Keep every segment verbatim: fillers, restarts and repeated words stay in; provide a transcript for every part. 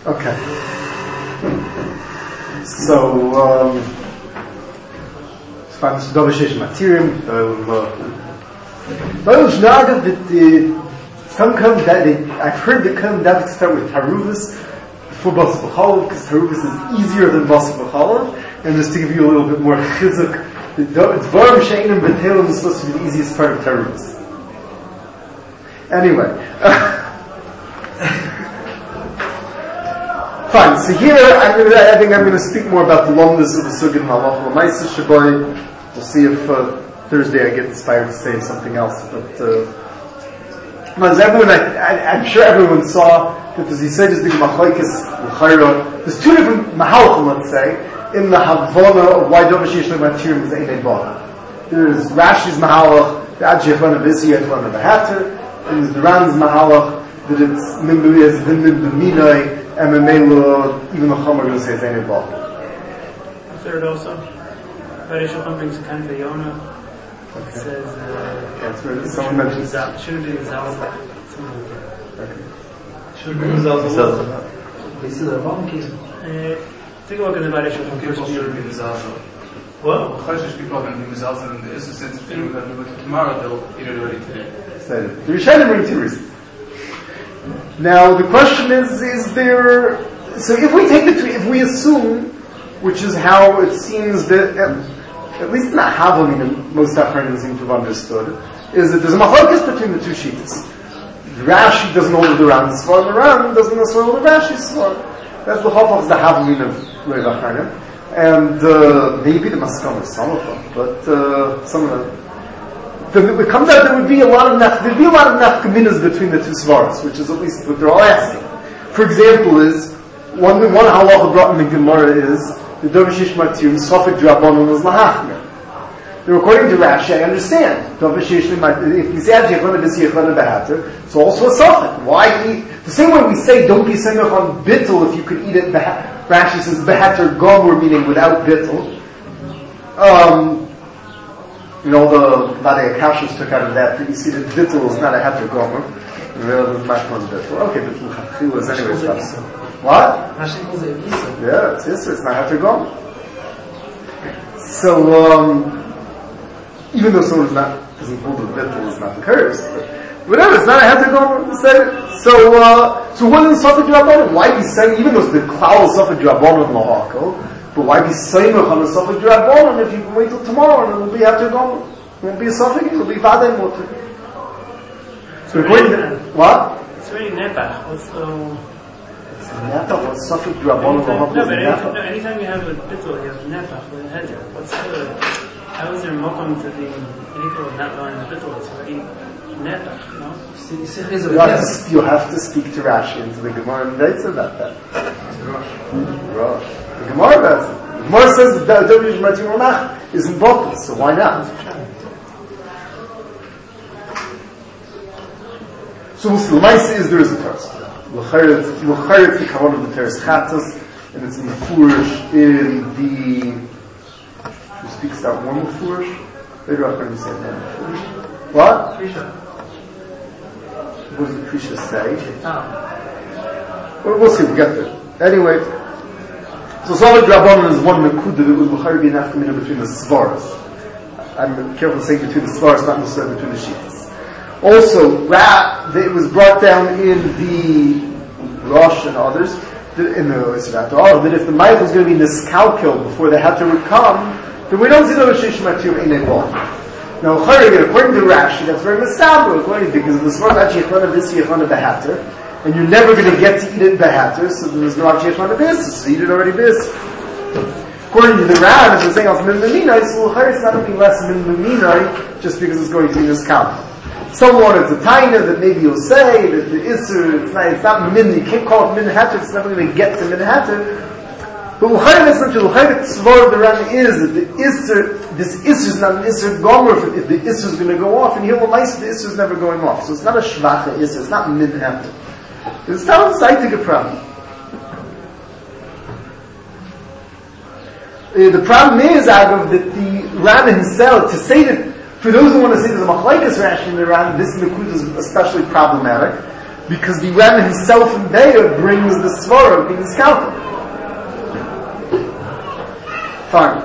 Okay. So, um, fand ich dobe shesh materium, but I was not that the some come that they, I've heard they come that start with Taruvus for Bas B'chalav, because Taruvus is easier than Bas B'chalav, and just to give you a little bit more chizuk, the Dvarim She'enim B'Telim is supposed to be the easiest part of Taruvus. Anyway. Fine, so here I'm gonna, I think I'm going to speak more about the longness of the Sugin Halacha L'Maisa Shabai. We'll see if uh, Thursday I get inspired to say something else. But uh, as everyone, I, I, I'm sure everyone saw that as he said, is the Machlokes L'Chayra. There's two different Mahalchim, let's say, in the Havana of why Dov Shesh L'Matirim is Einei Bana. There's Rashi's Mahalach, the Ad Shechana V'Isi Yechana V'Hater, and there's the Ran's Mahalach that it's Nimbu is V'Nim B'Minai. And Memelo, even the Chum are going to say it's Einei Bana. The third also, Vareshachon brings a kind of Yonah. It says, uh, that's where someone mentions that. Shouldn't be Zalzal. Okay. Shouldn't be Zalzal. This is a wrong case. Take a look at the Vareshachon first. Shouldn't be Zalzal. Well, Choshesh people are going to be Zalzal in the Issa since if they're going to look at tomorrow, they'll eat it already today. So, the Rishonim bring two reasons. Now the question is: is there? So if we take the two, if we assume, which is how it seems that at, at least not Havamim, most Achronim seem to have understood, is that there's a machlokes between the two sheets. Rashi doesn't hold the Ran Svar, the Ran doesn't necessarily hold the Rashi Svar. That's the half of the Havamim of Reiv Achronim, and uh, maybe the Maskam of some of them, but uh, some of them. It comes out there would be a lot of naf, there'd be a lot of nafkaminas between the two svaras, which is at least what they're all asking. For example, is one one halacha brought in the Gemara is the Dov Shesh Matirim Sofik Drabanon is lahachmer. Now, according to Rashi, I understand Dov Shesh Matirim. If we say Yechana B'Si Yechana B'Hater, it's also a Sofik. Why eat the same way we say don't be semech on bittul if you could eat it? Rashi says B'Hater Gomur, meaning without bittul. Um. You know, the Vadei Akashas took out of that, that you see that Bittul is not a Heter Gomer. You realize it's not one Bittul. Okay, Bittul Chachil is anyway stuff. What? Rashi calls it Issa. Yeah, it's Issa, it's not Heter Gomer. So, um, even though someone not, doesn't hold the Bittul is not cursed, but whatever, it's not a Heter Gomer, say, so, uh, so what is the Sofik Drabanon? Why be saying, even though it's the Klal Sofik Drabanon Lahako, but why be Saimach on a Sofik Drabanon if you can wait till tomorrow and it will be after Gomer? It won't be a Sofik, it will be Vadei Moter. So according to what? It's really Nepach. What's the... It's Nepach, what's Sofik Drabanon? No, but anytime, no, anytime you have a bittul, you have Nepach with a header. What's the... How is there Mokum to the equal of not knowing the bittul? It's already Nepach, no? You have, to, you have to speak to Rashi and to the Gemara and Veitz about that. Rosh. The Gemara does it. The Gemara says that Dov Shesh Matirim Ramach isn't bottled, so why not? So the L'maisa is there is a teres. L'chayret the kavan of the teres chatas, and it's mefurish in the. Who speaks out more mefurish? Later I'm going to say that mefurish. What? Krisha. What does the Krisha say? Oh. Well, we'll see. We'll get there. Anyway, so Sofik Drabanon is one nekuda that would l'chayr be an afkamina between the svaras. I'm careful saying between the svaras, not necessarily between the sheets. Also, Ra, it was brought down in the Rosh and others, in the Israt Torah, that if the Ma'ich was going to be niskalkel before the Heter would come, then we don't see Dov Shesh Matirim Einei Bana. Now, according to Rashi, that's very mistabel, according to, because the svaras actually Yechana B'Si Yechana B'Hater, and you're never going to get to eat it B'Hater, so there's no Rashi Yechana B'Is, so eat it already B'Is. According to the Ran, if we're saying it's Min B'Minai, so it's not going to be less Min B'Minai, just because it's going to be this count. Someone wanted to taina that maybe you'll say that the Isser, it's not, it's not Min, you can't call it Min Hatter, it's never going to get to Min Hatter. But L'chayr is not true. L'chayr Tzvar of the Ran is that the Isser, this Isser is not an Isser Gomer if the Isser is going to go off, and here L'maisa the Isser is never going off. So it's not a Shvacha Isser, it's not Min Hatter. It's not a scientific problem. Uh, the problem is, Agav, that the Ran himself, to say that, for those who want to say there's a machlaikas Rashi in the Ran, this Nakud is especially problematic. because the Ram himself in Be'er brings the svara of being scalped. Fine.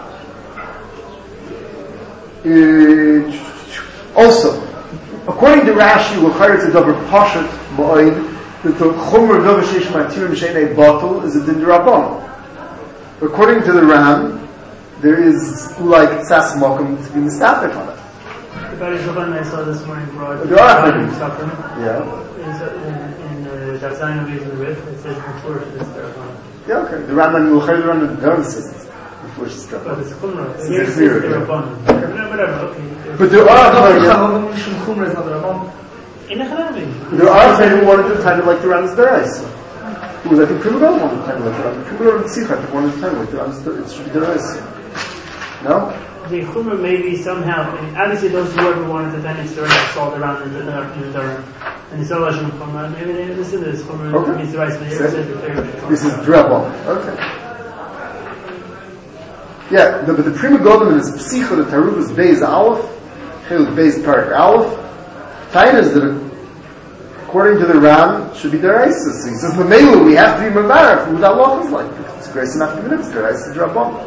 Uh, also, according to Rashi, L'chayr it's a davar pashat ma'od that the chomer davar sheish matirim she'enei batul is a din d'Rabbanan. According to the Ram, there is like tzas mokum to be mistapef on it. The Bari Shoban I saw this morning brought There are things. Yeah. In the Dafzayin of the Rif, it says before this D'Rabbanan. Yeah, okay. The Rambam will the Rambam don't says it before she's got But it's Chumrah. It's Here it a says clear, yeah. D'Rabbanan. No, whatever, okay. But there are Chachamim Mishum Chumra is not Rabban. In the Chachamim. there are men who wanted to title like the Rambam's Deraisa. It was I think Primagol wanted to title like the Rambam. Primagol and Tzich I think wanted to title like the Rambam's it should be Deraisa. No? The Chumrah maybe somehow, I mean, obviously those who ever wanted to then story saw around in the in the Durham. And they saw Lashon Chumrah, maybe they understood this Chumrah Okay. means the rice, but here it says the third. This is Drabon. Okay. Yeah, no, but the Prima Golden is Psicha, the Tarubas Beis Aleph, Chiluk Beis Parak Aleph. Tain is that according to the Ram, should be Deraisa. So he says, Mamelu, we have to be Mavarif, who that law is like. It's grace enough to be Nifs, Deraisa Drabon.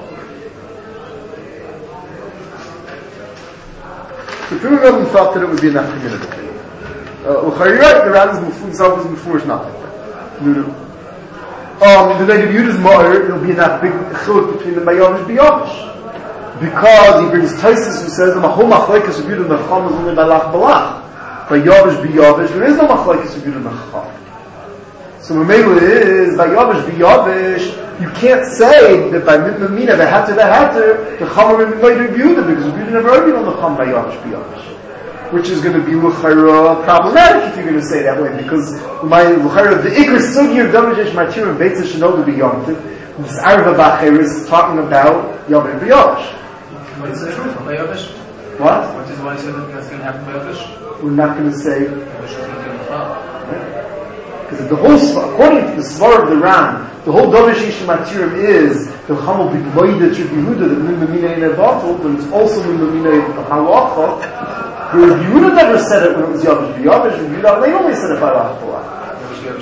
The Prima Golden thought that it would be enough community. Uh, right, the Ram himself is Mufur, not like that. No, no. Um, the night of Yudah's mother, there'll be that big chiluk between the Bayavish and Bayavish. Because he brings Taisus who says, the Mahol Machlaikas of Yudah and the Chacham is only by Lach Balach. Bayavish, Bayavish, there is no Machlaikas of Yudah and the Chacham. So Mamela is, Bayavish, Bayavish, you can't say that by Mitna Mina, the Hatter, the Hatter, the Chacham will be made of Yudah, because Yudah never argued on the Chacham Bayavish, Bayavish. Which is going to be l'chayra problematic if you're going to say it that way, because my l'chayra, the ikr sugi of Davajesh Matir and Beitza Shanol be Yomtiv, this Arva Bacheris is talking about Yom and B'Yosh. What is the truth from Bayovish? What? What is why you said that that's going to happen by Bayovish? We're not going to say, Bayovish is not going to fall. because the whole, according to the Svar of the Ram, the whole Davajesh Matir is the Chamel B'Gvoida Tribihuda, that Min Mamina in a bottle, but it's also Min Mamina in the Halacha. Whereas Yehuda never said it when it was Yavish B'Yavish, and Yehuda, they only said it by Lach Balach.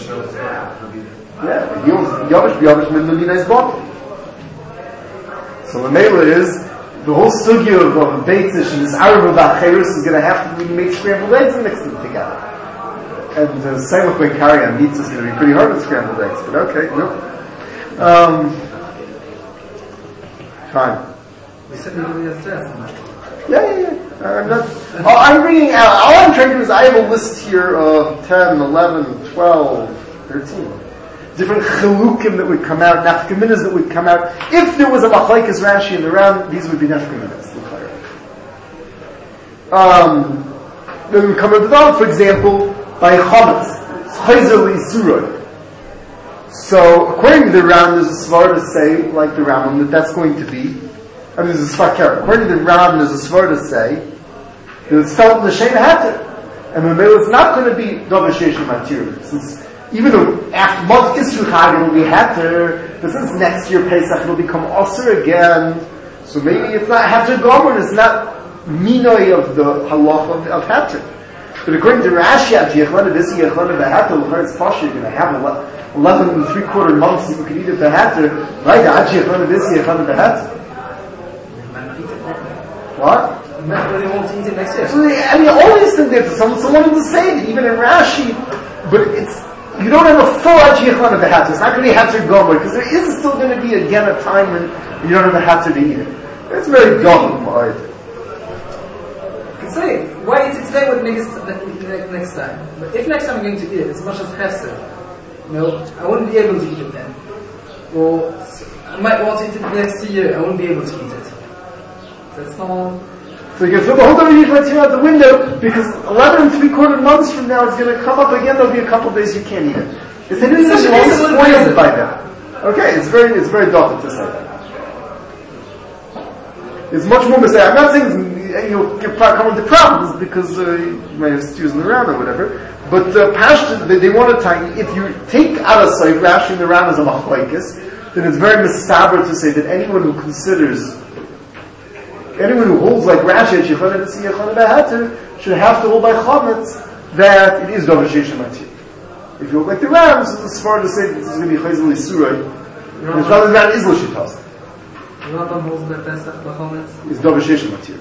Yeah, Yavish B'Yavish Min Lamina is bottle. So the Mela is, the whole sugya of, of Beitzish and this Arva B'Acheris is going to have to make scrambled eggs and mix them together. And the Sailach Ben Karyan meats is going to be pretty hard with scrambled eggs, but okay, no. Um, fine. We said we have stress. Yeah, yeah, yeah. I'm not, oh, I'm reading out. All I'm trying to do is I have a list here of ten, eleven, twelve, thirteen different chilukim that would come out, nafkaminas that would come out. If there was a machlaikas Rashi in the round, these would be nafkaminas. Um, then we come into the for example, by chametz, chayzer l'isuroy. So, according to the round, there's a svar to say, like the Rambam, that that's going to be. I mean, there's a svakar. According to the Ram, there's a svar to say that it's felt in the Shem Hatter. And the Mela is not going to be Dov Sheshim Matir. Since even though after Mod Isru Chag it'll be Hatter, but since next year Pesach it'll become Osir again, so maybe it's not Hatter Gomer, it's not Minoi of the Halach of, of Hatter. But according to Rashi, at Yechlana Visi Yechlana Behatter, it's Pasha, you're going to have eleven and three quarter months that you can eat at Behatter, right? At Yechlana Visi Yechlana Behatter. What? But they won't eat it next year. So they, I mean, all these things, there's someone, someone to say it, even in Rashi, but it's, you don't have a full Ajiyachan of the Hatter. It's not going to be Hatter Gomer, because there is still going to be again a time when you don't have a Hatter to eat it. It's very dumb, right? You can say, why eat it today would make it next time. But if next time I'm going to eat it, it's much as Chesed, you know, I wouldn't be able to eat it then. Or, I might want to eat it next year, I wouldn't be able to eat it. That's not... So you can throw the whole W H material out the window, because eleven and three quarter months from now it's going to come up again, there'll be a couple of days you can't eat it. It's an innocent one spoiled by that. Okay, it's very, it's very dogged to say that. It's much more to say, I'm not saying you'll come into problems, because uh, you might have stews in the round or whatever, but uh, Pashto, they, they want to tell you, if you take out a side, Rashi in the round as a machlaikas, then it's very mistaber to say that anyone who considers anyone who holds like Rashi should have to hold by chametz that it is Dov Sheshim Matir. If you look like the Ram, so the smart to say that this is going to be Chayzel Yisurai. And it's rather than is Lushitas. Rambam holds that Pesach B'chometz. It's Dover Sheshem material.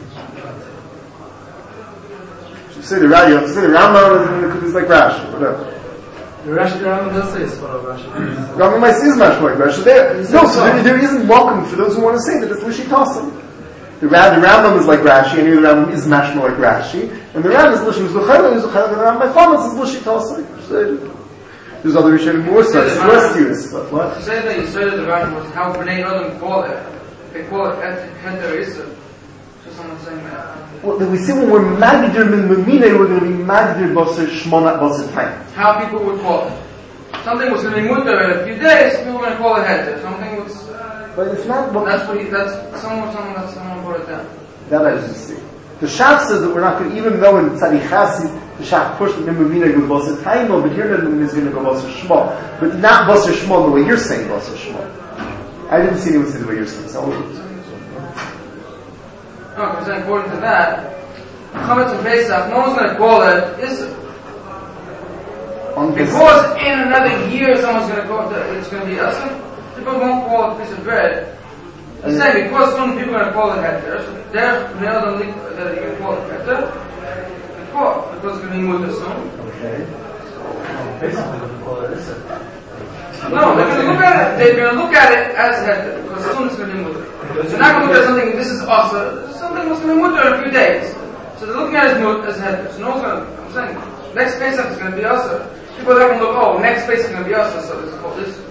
You say the Ram, you have to say the Rambam, it's like Rashi, whatever. The Rashi, the Rambam does say it's for Rashi. Rambam might say is much like Rashi. There, no, so there, there isn't welcome for those who want to say that it's Lushitas. The, Ra- the Rambam is like Rashi, and here the Rambam is mashma like Rashi, and the Rambam is Lushim Zuchayla, and the Rambam by Chometz is Lushitas. There's other Rishonim more so, it's less serious stuff. What? You say that you said that the Rambam was how Bnei Adam call it. They call it Heter Issa. So someone saying that. Well, we see when we're Magdir Min Mumine, we're going to be Magdir Basar Shmona Basar Time. How people would call it. Something was going to be mutter in a few days, people were going to call it Heter. Something was. Uh, But it's not. Well, that's what he. That's someone. Someone. That's someone brought it down. That I didn't see. The Shach says that we're not going to, even though in Tzadichasi, the Shach pushed the Mimumina go Basar Taimo, but here the Mimumina is going to go Basar Shmo. But not Basar Shmo the way you're saying Basar Shmo. I didn't see anyone say the way you're saying. So no, because according to that, Chametz and Pesach, no one's going to call it Issa. Because in another year someone's going to call it, it's going to be Issa, people won't call it a piece of bread. He's saying because some people are going to call it Heter, so there's nail don't think that you can call it Heter, because it's going to be mutter soon. Okay. Basically, we call it Issa. No, they're going to look at it. They're going to look at it as Heter, because soon it's going to be mutter. They're not going to look at something. This is also something that's going to be mutter in a few days. So they're looking at it as mutter as Heter. So no one's going to. I'm saying next Pesach is going to be also. People are going to look. Oh, next Pesach is going to be also. So it's called this.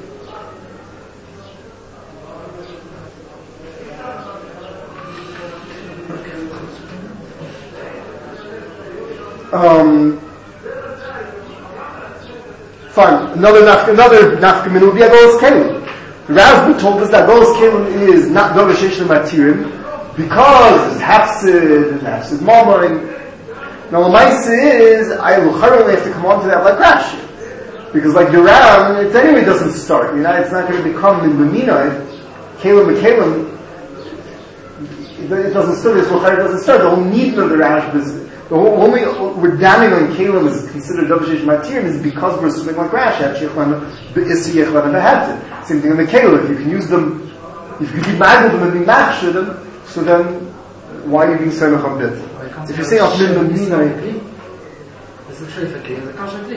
Um, fine. Another nafka, another nafkamina would be Agolas Kelim. The Rav told us that Agolas Kelim is not Dover Sheshem Matirim because it's Hafsid and Hafsid Momoin. Now the Maisa is I will currently have to come on to that like Rashi, because like the Rav, it anyway doesn't start. You know, it's not going to become in B'minai Kelim Kelim. It doesn't start. This Luchar doesn't start. The whole need of the Rav is. The whole, only we're damning on Kalim is considered Dover Sheshem Matirim is because we're assuming like Rashi. Same thing in the Kalim. If you can use them, if you can be mad with them and be machshir them, so then why are you being Semach on bit? If you're saying of Min Mina, it's a tree for kli, it's a kosher kli.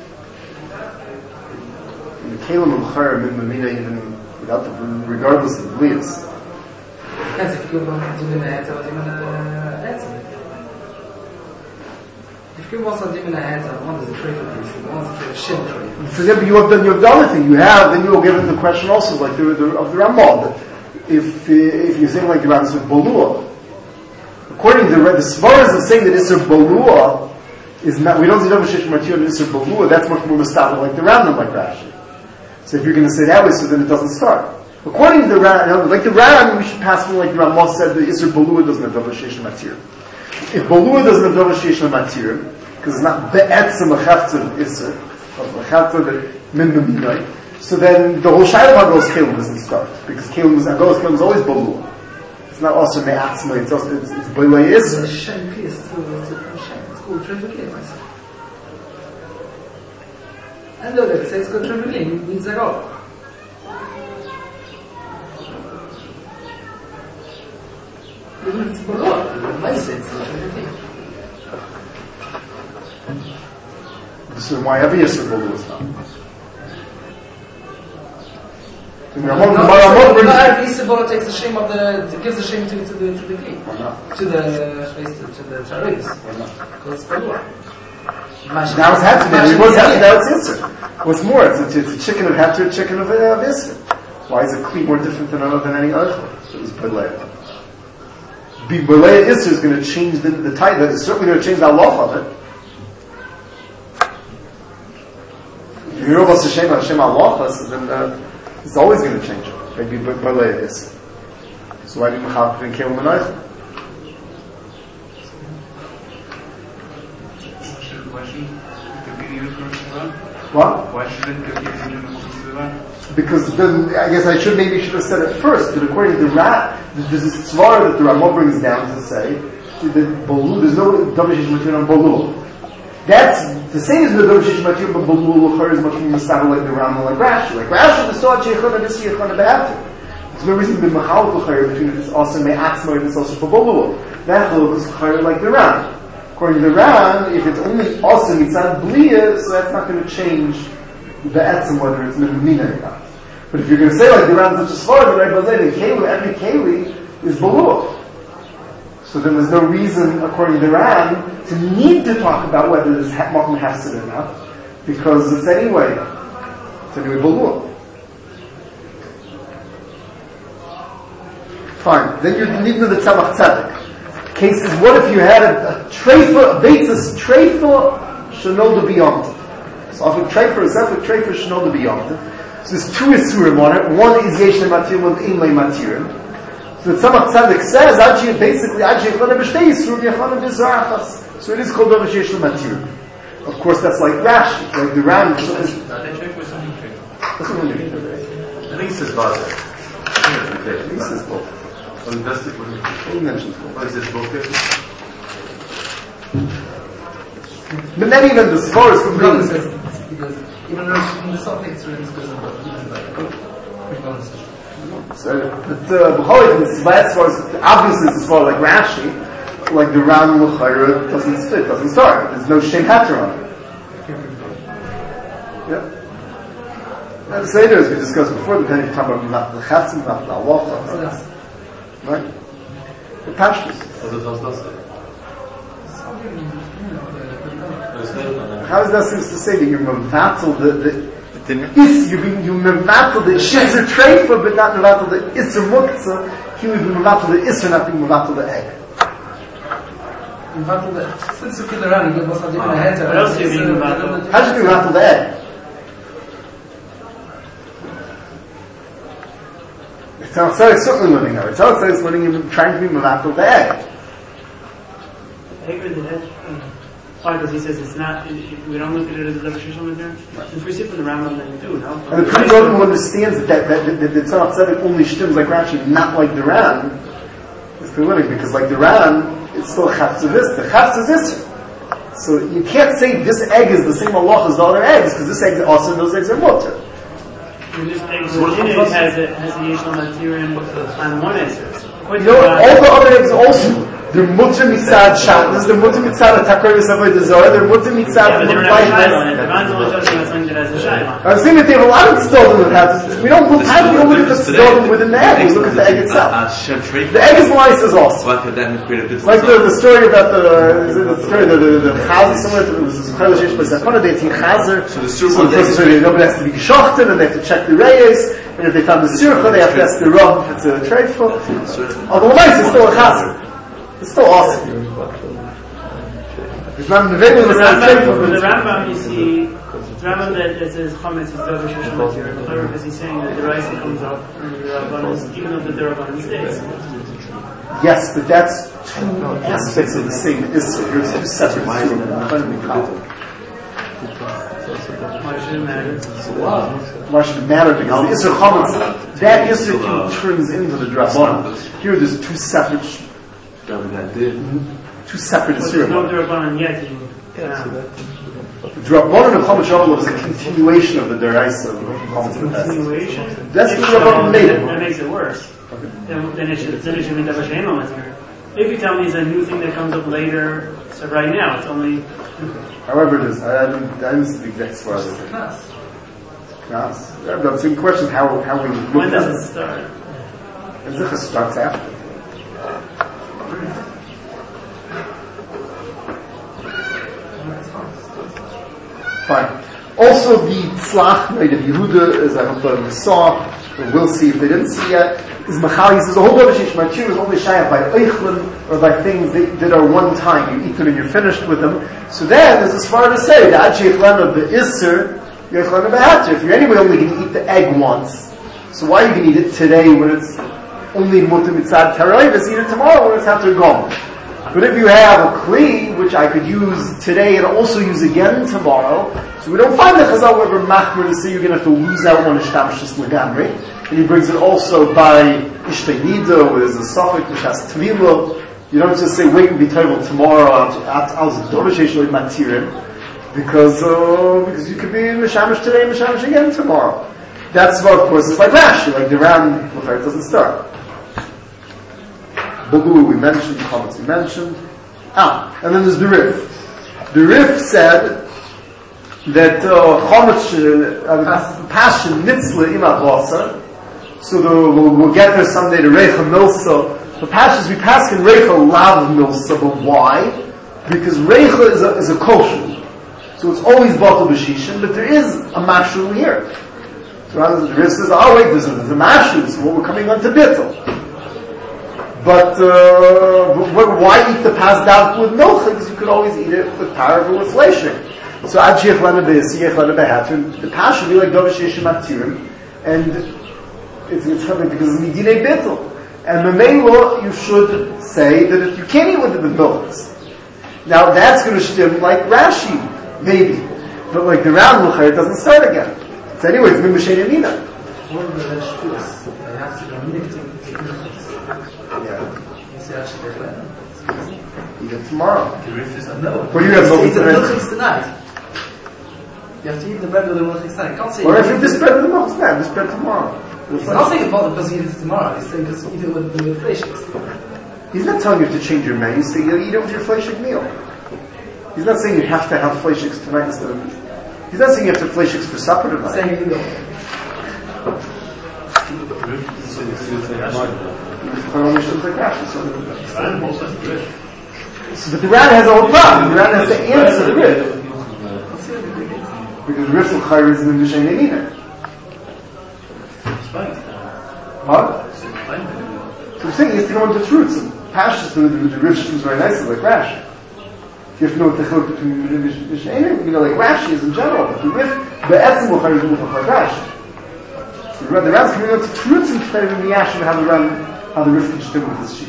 the Kalim of Chayr Min Mina even without the regardless of the blias. Depends if you go to the head or the head. If you want something in a head, one is a trade for this, one is a shim trade. So yeah, but you have done, you have the other thing. You have, then you will give it the question also, like the, the of the Ramah. If uh, if you're saying like the Ramah said Bolua, according to the the Svaras of saying that Isser Bolua is not, we don't see Dover Sheshem Matirim and Isser Bolua. That's much more mustable like the Ramah, like Rashi. So if you're going to say that way, so then it doesn't start. According to the Ramah, like the Ramah, we should pass from like the Ramah said that Isser Bolua doesn't have Dover Sheshem Matirim. If Bolua doesn't have Dover Sheshem Matirim, because it's not be'etzim a chaftzah of Isser, of a chaftzah that min b'minai, so then the whole shayla of Agolas Kelim doesn't start, because Kelim is, Agolas Kelim is always Bolua. It's not also me'atzma, it's also, it's, it's Bolua Isser. It's a shame kli, it's called trade for kli, myself. And look, it says it's called trade for kli, it means like, oh. It's Bolua, my sense, it's trade for kli. So why every Yisr Bolua is not? And the Ramah, the Ramah brings not every Yisr Bolua takes the shame of the, it gives the shame to, to the, to the Kli. Why not? To the, to the Charis. Why not? Because it's Bolua. Now it's Hatter, it was Hatter, now it's Yisr. What's more, it's a, it's a chicken of Hatter, a chicken of, uh, of Yisr. Why is a Kli more different than, than any other? It was Bolea. Bolea Yisr is going to change the, the type, it's certainly going to change the halacha of it. If you hear about Hashem, Hashem Allah, then uh, it's always going to change. Maybe Balei is. So why do you have to kill him and Eichel? What? Why shouldn't there be any Because then, I guess I should maybe should have said it first, that according to the Rat, there's a svara that the Ramah brings down to say that Bolu, there's no Dover Sheshem Matirim on Bolu. That's the same as the Dovashish Matir, but Balul Lachar is much more stable like the Ram like Rashi. Like Rashi, the Sot Sheikhana, this Yechana Be'atir. There's no reason to be Machal Lachar between if it's also Me'atzma and it's also for Balul. That Balul is Lachar like the Ram. According to the Ram, if it's only also Mitzad Bliya, so that's not going to change the Etzim, whether it's Minamina or not. But if you're going to say like the Ram such as far, the Rebbe Bazay, the Keli, every Keli is Balul. So then there's no reason, according to the Ram, to need to talk about whether there's Makom Hafsid or not, because it's anyway, it's anyway Balul. Fine. Then you need to know the Tzemach Tzedek. Cases, what if you had a, a treifa, a basis treifa, shenolda beyond. So if a treifa is a treifa, shenolda beyond. So there's two isurim on it. One is yesh le'matirim, one is in le'matirim. So the Tzemach Tzedek says, actually, basically, actually, yechana b'shtei isurim, yechana b'zarachas. So it is called Dovash yesh le'matirim. Of course, that's like Rashi, like the Ram. So That's something treifa. That's what we're doing. I think it's his father. At least it's both. On that's it. He mentions both. What is this book? But then even the Sforos from Brother being, says this because even though in the Salt Lake City, it's because of the so, but uh, B'chol, in the Sforos, obviously it's Sforos like Rashi, like the Ram L'chayra doesn't fit, doesn't start. There's no Shem Hatter on it. Yeah. And the Seder, as we discussed before, depending on the Chatzim, not the Allah. Right? The Pashtus. How is that seems to say that you're mevatel the the is you're being you mevatel the shezer treifa but not mevatel the iser muktzah. He would be mevatel the iser, not being mevatel the egg. Mevatel the since you kill around, you get what's not even a head. What else are you being mevatel? How should you be mevatel the egg? It's not certainly learning now. It's also learning you trying to be mevatel the egg. Egg or the head? Why? Because he says it's not. We don't look at it as a Dovash material. If we see from the Rambam, then we do. No. And the Pri Godim understands that that that the Tzemach Tzedek only stems like Rashi, not like the Ram. It's clear learning because like the Ram, it's still chatz of this. The chatz is this. So you can't say this egg is the same Allah as the other eggs because this egg is also and those eggs are mutter. And this egg within it has a has a yeshal material on one answer. You know, all the other eggs also. They're mutter mitzad shatnas, they're mutter mitzad atakar yisavay desire, they're mutter mitzad Yeah, but they don't have a shaila on it. The Ran's only talking about something that has a shaila. I'm saying that they have a lot of tzdodim that have this. We don't look, how do we don't look at the tzdodim within the egg? We look at the egg itself. The egg is nice as also. Like the, the story about the, is it the story, the, the, the chazer, somewhere, it was a chayla shesh by Zakona, they had chazer, so the person said, nobody has to be geshochten, and they have to check the reyes, and if they found the sircha, they have to ask the rav if it's a treifah. Although nice, it's still a chazer. It's still awesome. It's not in the video, it's not the Rambam, you see, the Rambam that, that says Chometz is Dovash Yeshal material, because he's saying that the rice comes up and the Rabbanon, even though the Rabbanon stays. Yes, but that's two aspects of the same issue. Here's two separate issues. Why should it matter? Why should it matter? Because the Isser Chometz, that Isser turns into the Rabbanon. Here there's two separate two separate But there's Isurim. no Rabbanon yet. You, yeah. The Rabbanon of Chometz Shalom was a continuation of the Deraisa of Chometz. Continuation? That's what the Rabbanon made That, it. that makes it worse. Okay. Then, then it should, then it should be Dovash Yeshal material. If you tell me it's a new thing that comes up later, so right now it's only. However it is, I didn't, I didn't speak next for other things. Knas. I'm saying question how how we look When at does it. it start? And Zichah starts after. Fine. Also, the Tzlach night of Yehuda, as I hope we saw, or we'll see if they didn't see yet, is Machal. He says the whole Dovash Yeshal material is only shayach by Eichlin or by things that, that are one time. You eat them and you're finished with them. So then, there's as far to say that Acheichlan of the Isser, Yechlan of the Hatter. If you're anyway only going to eat the egg once, so why are you going to eat it today when it's only Mutter Mitzad Taroivus? Eat it tomorrow when it's Hatter Gom. But if you have a kli, which I could use today and also use again tomorrow, so we don't find the Chazal ever machmer to say you're going to have to lose out one Ishtamashis Lagamri. And he brings it also by Ishtay Nida, where there's a suffix which has Tvila. You don't just say, wait and be terrible tomorrow, I'll Dovash Yeshal Matirim. Because, uh, because you could be Mishamish today and Mishamish again tomorrow. That's what, of course, is like Rashi, like the round L'chayr doesn't start. Bugulu we mentioned, Chametz we mentioned. Ah, and then there's the Rif. The Rif said that Chametz, uh, Passion, Nitzle, Imad Basar. So the, we'll, we'll get there someday to Reicha Milsa. The Pashas we pass in Reicha Lav Milsa, but why? Because Reicha is a, is a kosher. So it's always Batal B'Shishin, but there is a Mashu here. So rather the Rif says, oh wait, there's a, there's a Mashu, so we're coming on to Bittel. But, uh, but why eat the passed out with milk? Because you could always eat it with parav or with fleshing. So Ad Sheich Lana B'Yisi, Yech Lana B'Hatrin, the Pash would be like Dov Sheshim Atirim, and it's, it's happening because of Midinei Bittel. And Memelo, you should say that if you can't eat with the milks. Now that's going to stem like Rashi, maybe. But like the round L'chayr, it doesn't start again. So anyway, it's Mimbashen Yamina. What are the shpus? I have to go meet to Yeah. You say actually they're Eat it tomorrow. The Rif is No. Or you have Eat the milk milchiks tonight. You have to eat the bread with the milchiks tonight. You can't say Or if you just spread the milk, then just spread tomorrow. He's not saying about it because you eat it tomorrow. He's saying because you eat it with the fleshings. He's not telling you to change your menu. He's saying you eat it with your fleshik meal. He's not saying you have to have fleishiks tonight instead of. He's not saying you have to have fleishiks for supper tonight. Saying you don't. So, but the Ran has a whole problem. The Ran has to answer the Rif. Because the Rif L'chayr is in the Mishnah Yamina. What? So I'm saying he has to know what the truths. Pashas, the, the, the Rif is very nicely, like Rashi. You have to know what the chiluk between the Mishnah, you know, like Rashi is in general, but the Rif, the Etzim L'chayr is L'chayr like Rashi. So the Ran's coming out to truths and T'chayr in the Yashin, how the Ran, how the Rif can stick with this sheet.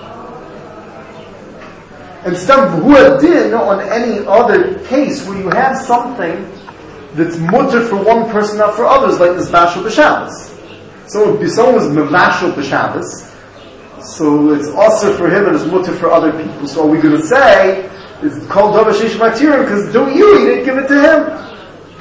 Instead of Huadin, on any other case where you have something that's mutter for one person, not for others, like this Bashal B'Shabbos. So if someone was Mevashal B'Shabbos, so it's also for him and it's mutter for other people. So are we going to say, it's called Dov Shesh Matirim because don't you eat it, give it to him?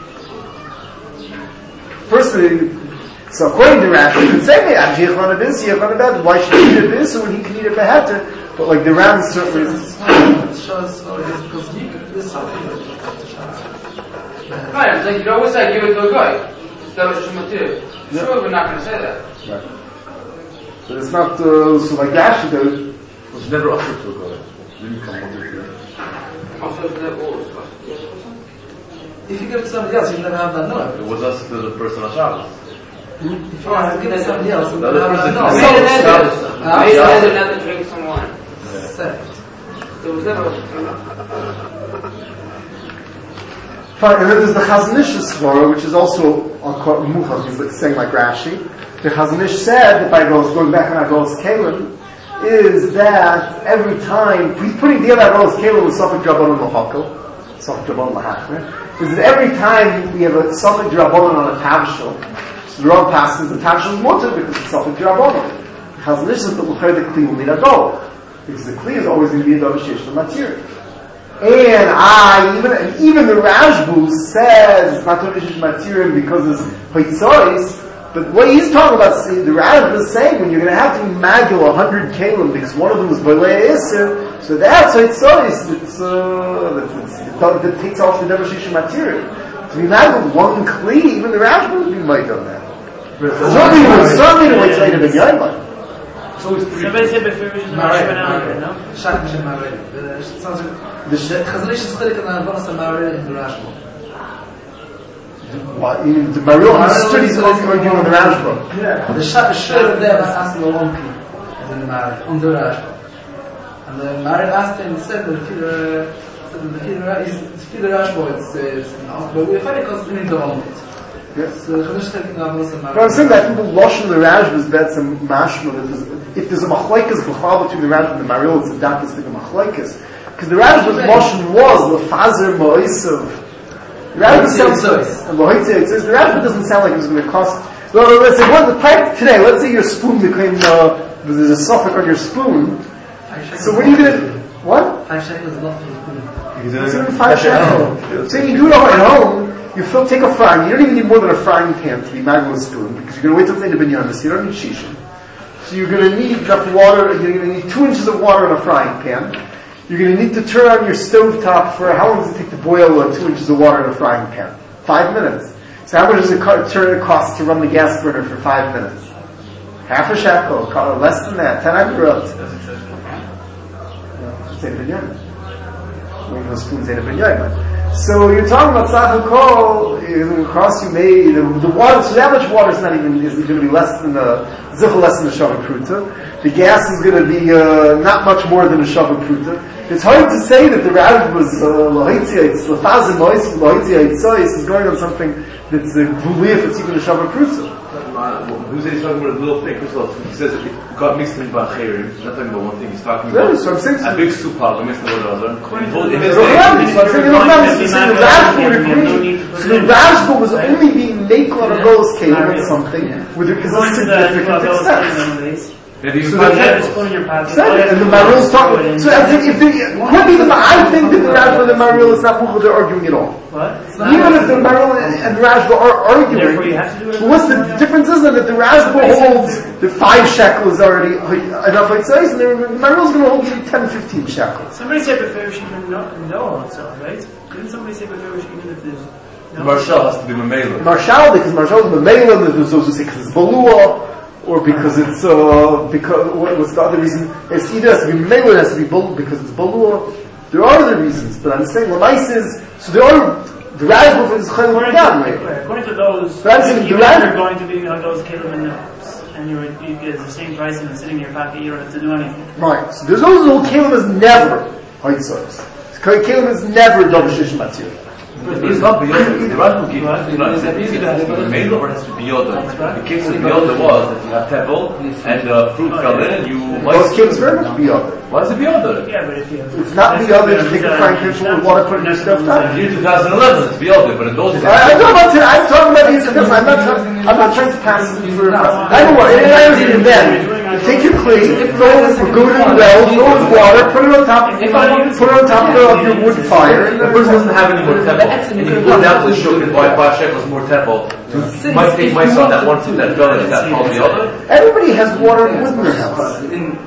Personally, so according to Rashi, you could say, why should he eat it this when he can eat it beheter? But like the Ram certainly is. It shows, oh, it's because you could, this is something that you have to show. Right, it's like you always say give it to a guy. It's Dov Shesh Matirim. Yeah. Sure, we're not going to say that. Right. But it's not, uh, so like Rashi does. It was never offered to a God. Didn't come under here. Also, it's never always. If you give it to somebody else, you never have that no. It was us to the person of Shabbos. If you have to give it to somebody else, you The never other have that person- no. Made an Shabbos. effort. Ah, Made yeah. an effort to drink some wine. Second. There was never. Fine, and then there's the Chazonish's Svara, which is also on Muchach, he's like saying like Rashi. The Chazonish said, if I go, going back on Agos Kalim, is that every time, he's putting together Agos Kalim with Safek Drabonon L'Hakel, Safek Drabonon L'Hachmer, is that every time we have a Safek Drabonon on a Tavshel, so the Rav passes the Tavshel is mutter because it's Safek Drabonon. The Chazonish says that L'Chayr the Kli will need a go, because the Kli is always going to be a Dov Shesh L'Matir. And I, even, and even the Rashbu says it's not Dov Shesh L'Matir because it's Hoitzois. But what he's talking about, see, the Rashba is saying when you're going to have to be magul a hundred kalim because one of them is Balei Isser, so that's how it's so it's, it's, uh, it's, it's, it takes off the Devashisha material. To be magul one kli, even the Rashba would be might on that. Certainly, certainly the way to say the Yayman. It's always three. So basically, if we were just Mareh, Mareh, no? Shach Mishem Mareh. The sounds like the Chazonish is still in the Avonas Mareh in the Rashba. What, you, the Mariel understood he's arguing on the Rashba. Yeah. The Shach is sure there was asked the one key in the Mareh, on the Rashba. And the Mareh asked him, said that the Fidder, said that the Fidder, it's Fidder Rashba, it's, it's, but we're finding constantly in the one key. Yes. So the Chazonish is still in the Avonas Mareh. But I'm saying that I think the Lashon of the Rashba is better some mashma that there's, if there's a machlaikas b'chal between the Rashba and the Mariel, it's a dakis like a machlaikas. Because the Rashba's Lashon was lefazer ma'isav. The Rashba sounds, and it says the Rashba doesn't sound like it was going to cost. Well, let's say what the pipe today. Let's say your spoon became uh, there's a suffix on your spoon. So what are you going to? What? Five shekels is a lot for the spoon. You can It's do even it five at home. shekel. So you do it at home, you fill, take a frying, you don't even need more than a frying pan to be magma with a spoon, because you're going to wait till the binyamis, you don't need shisha. So you're going to need enough water, you're going to need two inches of water in a frying pan. You're going to need to turn on your stove top for, how long does it take to boil uh, two inches of water in a frying pan? Five minutes. So how much does it co- turn it cost to run the gas burner for five minutes? Half a shekel, less than that, ten agurot. It's a binyamin. No spoons ain't a binyamin. So you're talking about sachakol, across you made, the, the water, so that much water is not even, is going to be less than the, zichel less than the shavah pruta. The gas is going to be, uh, not much more than a shavah pruta. It's hard to say that the Rav was, lahitziyaitz, lafazim mois, lahitziyaitzois is going on something that's, uh, vuli if it's even a shavah pruta. Who's he's talking about a little thing? First of all, he says that it got mixed in Bachirim. He's not talking about one thing. He's talking No, about so I'm saying a big soup pile. We missed the word other. In his So day, the Rashba would agree. So the Rashba was only being naked on a golos cave or something with a significant success. that he was So talking that- Just put in your pocket. Exactly, and the Maril's talking. So I think if the, could be the, I think that the Rashba and the Maril is not what they're arguing at all. What? Even if the Maril and the Rashba are arguing, Therefore you have to do it. but what's the difference is that the Rashba holds the five shekel is already enough like size, and the Maril's going to hold you ten, fifteen shekels. Somebody said Beferish even no, no also, right? Didn't somebody say Beferish even if there's no? Marshal has to be Mamela. Marshal, because Marshal is Mamela, and there's also say because it's Balua, or because it's, uh, because, what, what's the other reason? It's either has to be Mamela, it has to be Balua, because it's Balua. There are other reasons, but I'm saying Lamais is, so there are, the Razbov is Chayim According Down, to, right? according to those, But I'm saying even the if Raz- you're going to be on those Kalim and, and you're, you get the same price and it's sitting in your pocket, you don't have to do anything. Right, so there's also, Kalim is never Haitzos. Kalim is never Dobashish Matir. It's not Biyota. The Rashba gives it has to be Mamela or it has to be Biyota. The case of Biyota was that you have Tevel and the fruit fell in and you Those Kalim is very much Biyother. Why is it Biyota? Yeah, but if you have... It's not Biyother to take a frying pan full of water, put it in your stove top. In year two thousand eleven, it's Biyota, but in those days, I, I'm, about to, I'm talking about these things. I'm not, trying, I'm not trying to pass it for. I don't want. And I was even then. Take your clay, throw it, go to the well, fill it with water, put it on top, put it on top of, the, of your wood fire. the person doesn't have any more temple. And you go down to the shuk and buy five shekels more temple. To might take my son that one food that fell in, is that called Biyota? Everybody has water and wood in their house.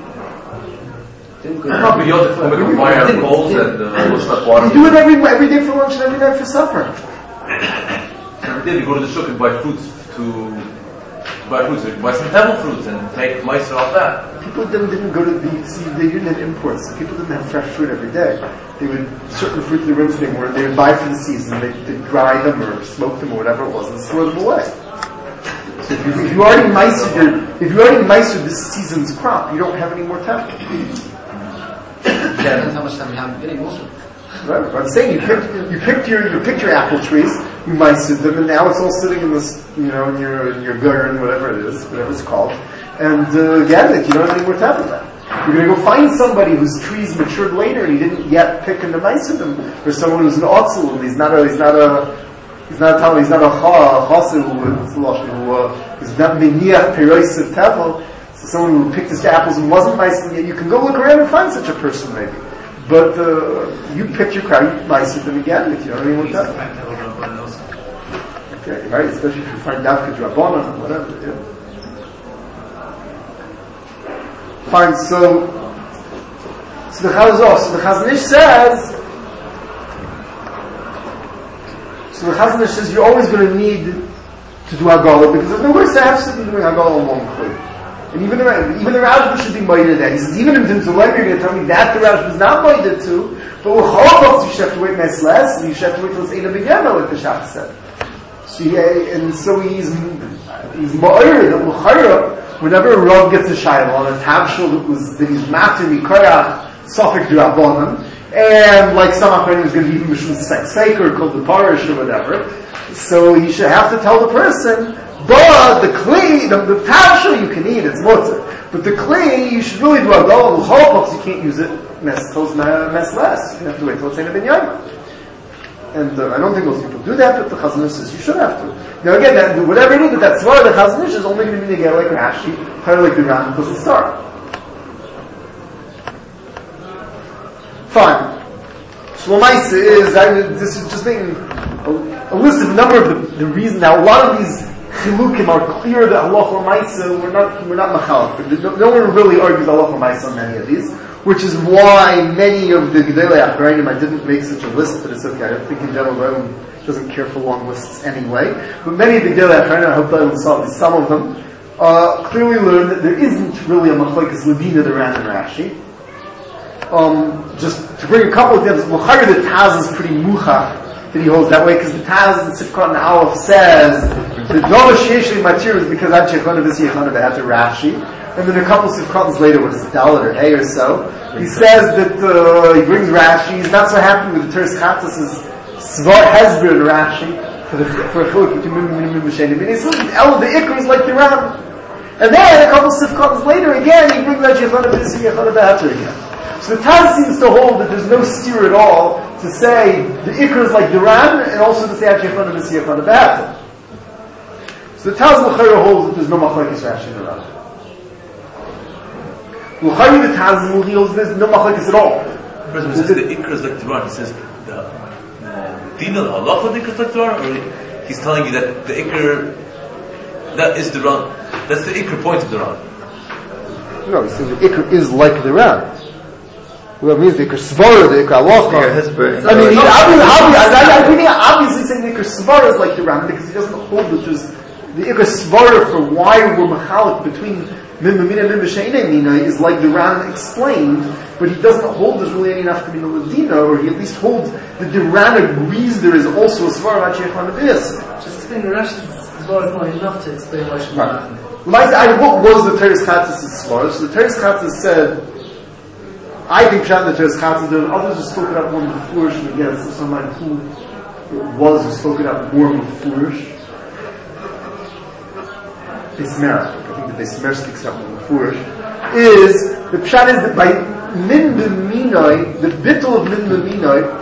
It's not Biyota to make a fire and coals and uh, all this stuff water. You do it every every day for lunch and every night for supper. Every day you go to the shuk and buy fruits to buy fruits, you buy some temple fruits and take mice off that. People didn't, didn't go to the see. They didn't have imports. So people didn't have fresh fruit every day. They would certain fruit they were they were they would buy for the season. They would dry them or smoke them or whatever it was and throw them away. So if you, if you already miced your if you already miced this season's crop, you don't have any more temple. Depends how much time you have getting also. Right. I'm saying you picked you picked your you picked your apple trees, you miced them, and now it's all sitting in this you know in your in your garden, whatever it is, whatever it's called. And uh, again, that you don't have any more time for that. You're going to go find somebody whose trees matured later and he didn't yet pick and mice them, or someone who's an otzel and he's not a he's not a he's not a tal, he's not a chaser who who uh, he's not meniach peroisiv tevel. So someone who picked his apples and wasn't mice them yet. You can go look around and find such a person maybe. But uh, you picked your crowd, you mice them again if you don't even want that. Okay, right? Especially if you find out because Rabbanan or whatever. Yeah. Fine, so so the Chazon, so the Chazon Ish says, so the Chazon Ish says you're always going to need to do Haggalah because there's no way to have something doing Haggalah along with. And even the even the Rashba should be moided that. He says even if it's a you're going to tell me that the Rashba is not moided to, but with Holocaust you should have to wait less less, and you should have to wait till it's Eina B'Yama like the Shach said. So he, and so he's he's moided that L'chayra. Whenever a Rav gets a shayla on a tabshul that was that he's matir mikarach sofik d'Rabbanan, and like some achronim is going to be even mishum seksek or called the parish or whatever, so he should have to tell the person, but the kli, the, the tabshul you can eat, it's mutter, but the kli you should really do a goal of the you can't use it mess close mess less. You have to wait till it's in a binyaim. And uh, I don't think most people do that, but the Chazon Ish says you should have to. Now again, that, whatever it is, but that svara, the Chazon Ish is only going to be negated like Rashi, kind of like the Ram, because it's start. Fine. Shlomaisa is, I, this is just making a, a list of a number of the, the reasons. Now, a lot of these chilukim are clear that halacha ma'isa, we're not, we're not machal. No, no one really argues halacha ma'isa on many of these, which is why many of the Gedolei Acharayim, I didn't make such a list, but it's okay. I think in general, everyone doesn't care for long lists anyway. But many of the Gedolei Acharayim, I hope I will solve some of them, uh, clearly learn that there isn't really a machlokes Ledina, the Ran and Rashi. Um, just to bring a couple of examples, L'chayr the Taz is pretty muchach that he holds that way, because the Taz in Sifkot and Aleph says the Dova Sheish material is because Ad Sheichana V'si Yechana V'hat Rashi, and then a couple of Sifkot's later, what is it, Dalet or Hay or so, he says that uh, he brings Rashi. He's not so happy with the Teres Chatzos' Svar Hezber and Rashi for the for a chiluk between Mim and Mim B'Shenim, and he says El the Ikr is like the Ram, and then a couple of Sifkot's later again he brings Ad Sheichana V'si Yechana V'hat again. So the Taz seems to hold that there's no steer at all to say the Ikr is like the Ran, and also to say Ad Sheichana V'si Yechana V'hat. So the Taz L'chayr holds that there's no machlokes Rashi in the Ran. L'chayr the Taz L'chayr there's no machlokes at all. First of all, he says the Ikr is like the Ran. He says the Din al halacha the Ikr is like the Ran, or he's telling you that the Ikr that is the Ran. That's the Ikr point of the Ran. No, he says the Ikr is like the Ran. Well, that means the Ikr Svara, the Ikr Halacha. I mean, he's obviously, obviously saying the Ikr Svara is like the Ran because he doesn't hold that there's the Ikr Svara for why we're machalik between Mim Mina and Mim B'Sheinei Mina is like the Ran explained, but he doesn't hold there's really any nafkamina Ladina, or he at least holds that the Ran agrees there is also a Svara Ad Sheichana V'si. Just explain the Rashi Svara is not enough to explain why she Right. What was the Teres Chatzos' Svara? So the Teres Chatzos said, I think Pshat the Teres Chatzos, there are others who spoke it up more with the flourish, and again, it's someone who it was who spoke it up more with the flourish. Beismer, I think the Beismer speaks it up with the flourish, is, the Pshat is that by Min B'Minoi, the bittul of Min B'Minoi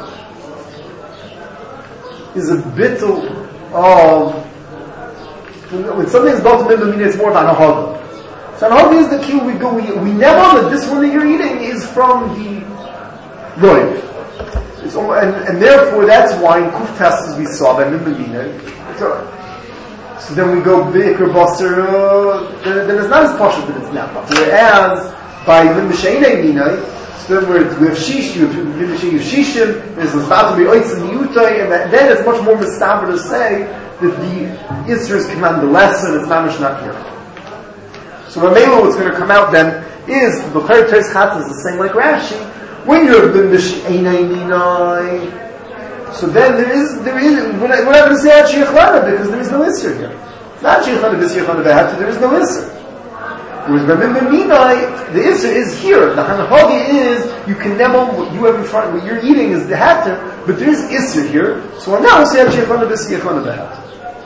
is a bittul of, when something is brought to Min B'Minoi, it's more of an ahaga. So Anahaga is the key. We go. We, we never that this one that you're eating is from the roiv. It's almost, and, and therefore that's why in kuf tests we saw by Mimavina. So then we go bikr basar. Uh, then, then it's not as partial that it's napa. Whereas by Mimasheinei Minai, so then we're, we have shish, you have Mimasheinei shishim. There's about to be oitz and yutai, and that, then it's much more mistaber to say that the Isras command the lesson. It's mamish not here. So Ramela, what's going to come out then is the L'chayr Teres Chatzos is the same like Rashi. When you have the Mish'einei Minai, so then there is there is we're not, we're not going to say Ad Sheichana because there is no Isser here. It's not Sheichana V'si Yechana V'hat, there is no Isser. Whereas Ramela Minai, the Isser is here. The Hanahaga is you can never what you have in front, what you're eating is the Hatter, but there is Isser here. So now we'll say Ad Sheichana V'si Yechana V'hat.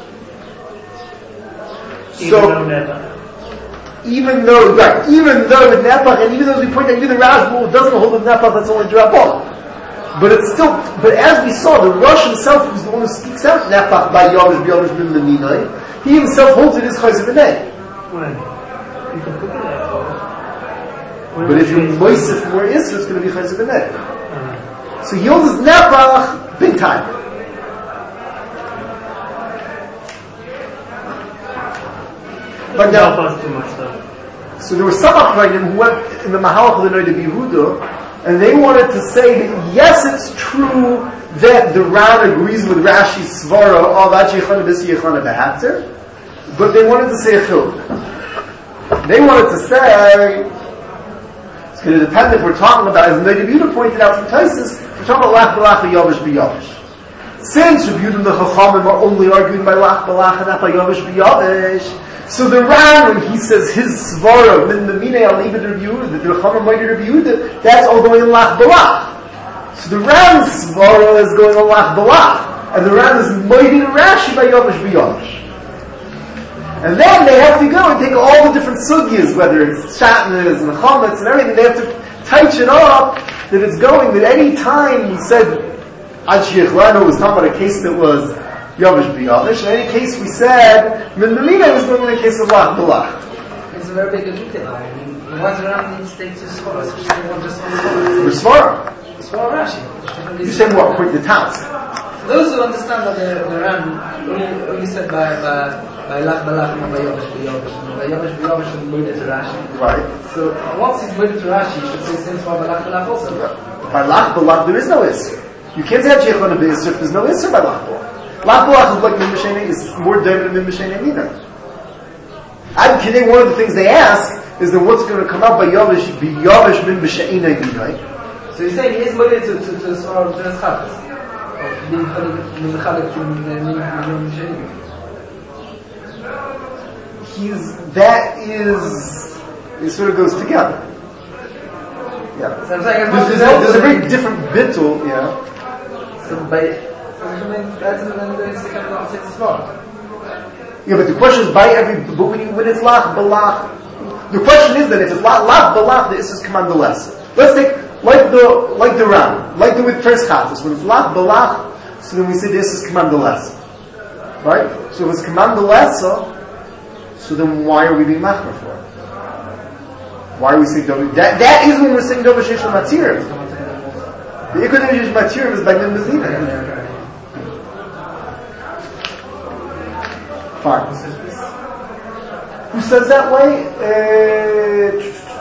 So. Even though, right, even though the Nepach, and even though we point out, even the Rashba doesn't hold the Nepach, that's only Drabon. But it's still, but as we saw, the Rosh himself, who's the one who speaks out Nepach by Yomish, B'Yomish, B'Minai, he himself holds it as Chayzer B'nei. When? You can cook it out. But if you moisif more Isra, it's going to be Chayzer B'nei. Uh-huh. So he holds his Nepach big time. But now, too much stuff. So there were some Achrayim who went in the Mahalach of the Noda B'Yehuda, and they wanted to say that yes, it's true that the Ran agrees with Rashi's Svara of Ad Sheichana V'si Yechana V'hater, but they wanted to say a chiluk. They wanted to say it's going to depend if we're talking about, as Noda B'Yehuda pointed out from Taisus, if we're talking about Lach B'Lach Yavish B'Yavish. Since Rebbe Yehuda and the Chachamim are only arguing by Lach B'Lach and not by Yavish B'Yavish, so the Ran, when he says his svara, min memine al ibid Rebbe Yehuda, the Rechama mighty Rebbe Yehuda, that's all going in lach balach. So the Ran's svara is going on lach balach, and the Ran is mighty to Rashi by Yavish b'Yavish. And then they have to go and take all the different sugyas, whether it's shatnas and chametz and everything, they have to touch it up that it's going, that any time we said Ad Sheichana was talking about a case that was Yavish b'Yavish. In any case, we said Min Melina was going in the case of Lach B'Lach. It's a very big detail. I mean, why does Ram need to take to Svara? Especially one just on Svara. For Svara. Svara Rashi. You said what? According to the Taz. Those who understand that the, the Ram only, only said by by by Lach Balach and by Yovesh B'Yovesh. By Yovesh B'Yovesh should be made to Rashi. Right. So once he's made to Rashi, he should say same for by Lach Balach also. By Lach Balach there is no Isser. You can't have Sheikhana B'Isser if there's no Isser by Lach Balach. Lach Balach is like Min B'Sheinei, is more dominant than Min B'Sheinei Nina. Ad Kidei, one of the things they ask is that what's going to come out by Yovesh B'Yovesh Min B'Sheinei Nina. So you're saying he is made to to to Svar to his Chavis. He's, that is, it sort of goes together. Yeah. So I'm saying there's, there's, a, there's a very different bittul, yeah. So by, so that's an second of six Svar. Yeah, but the question is by every, but when, you, when it's lach, balach, the question is that if it's lach, lach, balach, the issues command the less. Let's take, like the, like the Ram, like the with first Chatos, when it's lach, balach, so then we say this is command the less. Right? So if it's command the less, so then why are we being machmer for it? Why are we saying David? That, that is when we're saying David Shesh Matirim. The Ikon David Shesh Matirim is by Min Mezina. Fine. Who says that way? Uh,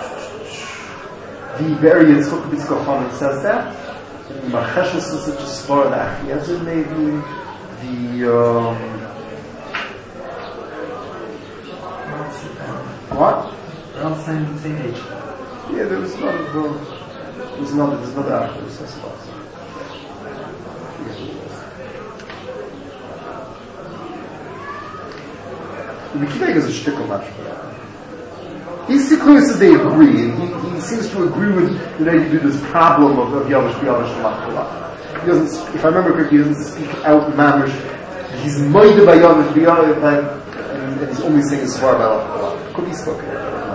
the very Yitzchok B'Tzko Chanan says that. The Marcheshes is such a spar, the Achiezer maybe. The, um... what? Around the same, same age. Yeah, there was a lot of, uh, there was another, there's another Achiezer who says that. The Mikideg is a shtickle much for that. He says they agree, and he, he seems to agree with, you know, you do this problem of, of Yavish Yavish Shalach. He doesn't, if I remember correctly, he doesn't speak out mamish. He's moide by Yavish Yavish, and, and he's only saying Svar by Allah. Could be spoken.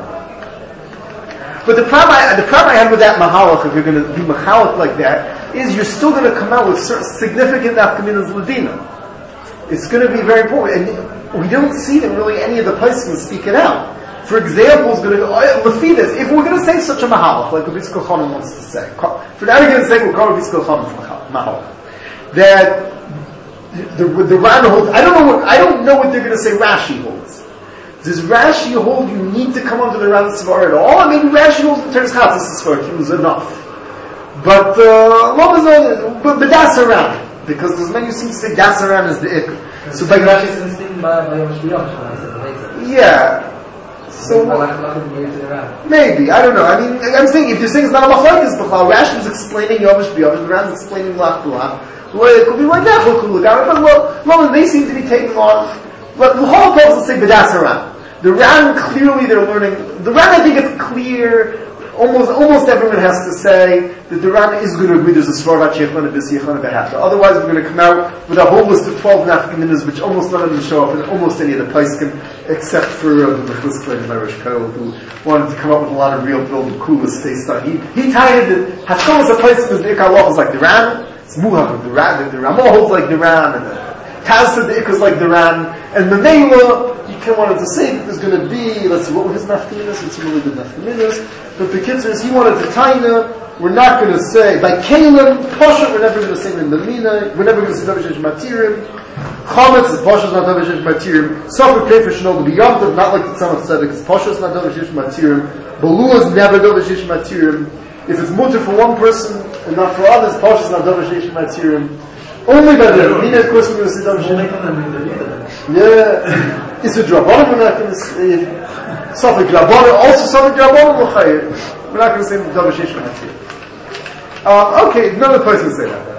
But the problem, I, the problem I had with that mahalach, if you're going to be mahalach like that, is you're still going to come out with certain significant nafkaminas ladina. It's going to be very important, and we don't see that really any of the places speak it out. For example, it's going to go, oh, Lefidas, if we're going to say such a mahalach, like Rabbi Yitzchak Chanan wants to say, for now we're going to say, we'll call Rabbi Yitzchak Chanan mahalach, that the, the, the Ran holds, I don't know what, I don't know what they're going to say Rashi holds. Does Rashi hold you need to come under the Ran Svar at all? I mean, Rashi holds the Teres Chatzis Svar, he was enough. But, uh, but, but that's around, because there's many who seem to say that's around is the Ikr. So by Rashi is speaking by Yovesh B'Yovesh. Yeah. So maybe, I don't know. I mean, I'm saying if you're saying it's not a machlokes, B'chal, Rashi is explaining Yovesh B'Yovesh, the Ram is explaining Lach B'Lach. Well, it could be like that. But well, well, they seem to be taking on. But the whole will say B'das Ram. The Ram clearly they're learning. The Ram, I think it's clear. Almost, almost everyone has to say that the Ram is going to agree there's a Svar V'Cheichon V'Siyachon V'Hata. Otherwise, we're going to come out with a whole list of twelve nafkaminas, which almost none of them show up in almost any of the Paiskim, except for uh, the Mechlis Klein and Irish Kyle, who wanted to come up with a lot of real, real cool state stuff. He he tied it that Hashem is a Paiskim as the Ikar Loch is like the Ram. It's Muhav, the Ram, the Ramah holds like the Ram, and the Taz said the Ikar is like the Ram, and the Mela. He wanted to say that there's going to be, let's see, what were his nafkaminas? It's really good nafkaminas. But the kids says he wanted to taina. We're not going to say by Kalim Pasha. We're never going to say in the Mina. We're never going to say Davish Matirim. Chametz is Pasha, not Davish Matirim. Suffer pray for Shnol to be Yomtov, not like the son of Tzedek. Because Pasha is not Davish Matirim. Balua is never Davish Matirim. If it's mutter for one person and not for others, Pasha is not Davish Matirim. Only by the Mina, of course, we're going to say Davish Matirim. Yeah. It's a Drabonim, we're not going to say Suffolk Drabonim, also Suffolk Drabonim, we're not going to say Davish Matirim. Um, okay, none of the places say that.